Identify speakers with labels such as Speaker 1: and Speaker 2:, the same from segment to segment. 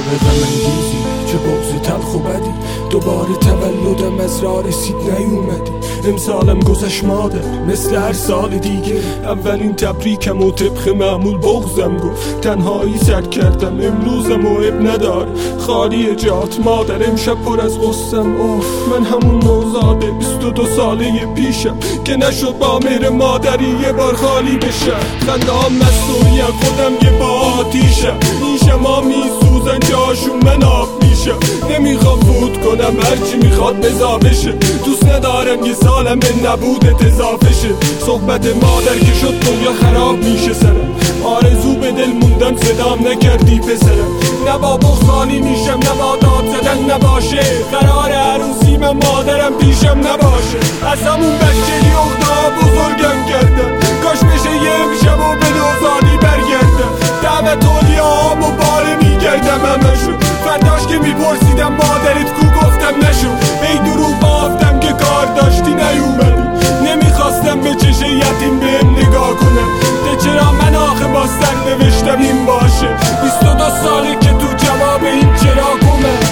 Speaker 1: غم انگیزی، چه بغض تلخ و بدی. دوباره تولدم از راه رسید نیومدی. امسالم گذشت مادر مثل هر سال دیگه. اولین تبریکم و طبق معمول بغضم گفت. تنهایی سر کردم امروزم و اب نداره خالی جات مادر. امشب پر از غصم. اوف من همون نوزاده 22 ساله پیشم که نشد با مهر مادری یه بار خالی بشم. خنده ها مستوری خودم یه با آتیشم. این شما میسوزن جاشون من آب میشم. نمیخوام فوت کنم هرچی میخواد بزا بشه. دوست ندارم یه سالم به نبودت اضافه شه. صحبت مادر که شد دنیا خراب میشه سرم. آرزو به دل موندن صدام نکردی پسرم. نه با بغض خالی میشم نه با داد زدن نباشه. قرار عروسی من مادرم پیشم نباشه. از همون بچگی اختها بزرگم کردن. کاش بشه یه امشب و به دوزادی برگردم. دعوت اولیاءام و باره میگردم همشون. فرداش که میپرسیدم مادرت کو گفتم نشو. ای دروغ بافتم که کار داشتی نیومدی. نمیخواستم به چشه یتیم بهم نگاه کنم. ده چرا من آخه با سر نوشتم این باشه. 22 ساله که تو جواب این چرا کنم.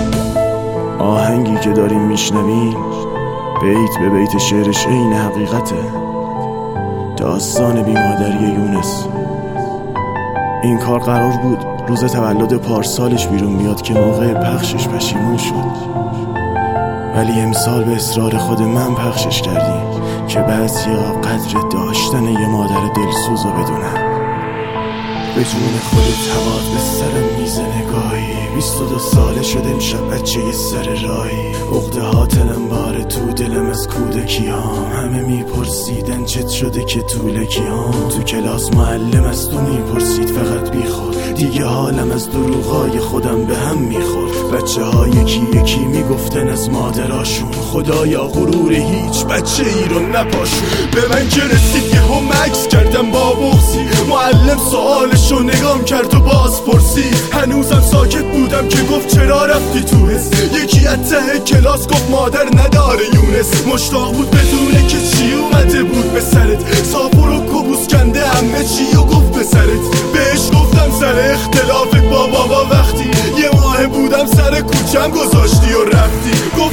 Speaker 2: آهنگی که داریم میشنویم بیت به بیت شعرش عین حقیقته. داستان بیمادری یونس. این کار قرار بود روز تولد پارسالش بیرون بیاد که موقع پخشش پشیمون شد، ولی امسال به اصرار خود من پخشش کردیم که بعضیا قدر داشتن یه مادر دلسوز رو بدونن. به جون خودت هوات به سرم میزه نگاهی. 22 ساله شد امشب بچه یه سر راهی. عقده ها تنم باره تو دلم از کودکیام. همه میپرسیدن چت شده که طولکیام. تو کلاس معلم از تو میپرسید فقط بیخور. دیگه حالم از دروغای خودم به هم میخورد. بچه ها یکی یکی میگفتن از مادراشون خدایا غرور هیچ بچه ای رو نپاشون. به من که رسید یه هم عکس کردم با بغضی. معلم سوالشو نگام کرد و باز پرسید. هنوزم ساکت بودم که گفت چرا رفتی تو حس. یکی از ته کلاس گفت مادر نداره یونس. مشتاق بود بدونه که چی اومده بود به سرت. ساپور و کبوس کنده همه چی و گفت به سرت. بهش گفتم سر اختلافت با بابا وقتی یه ماه بودم سر کوچم گذاشتی و رفتی.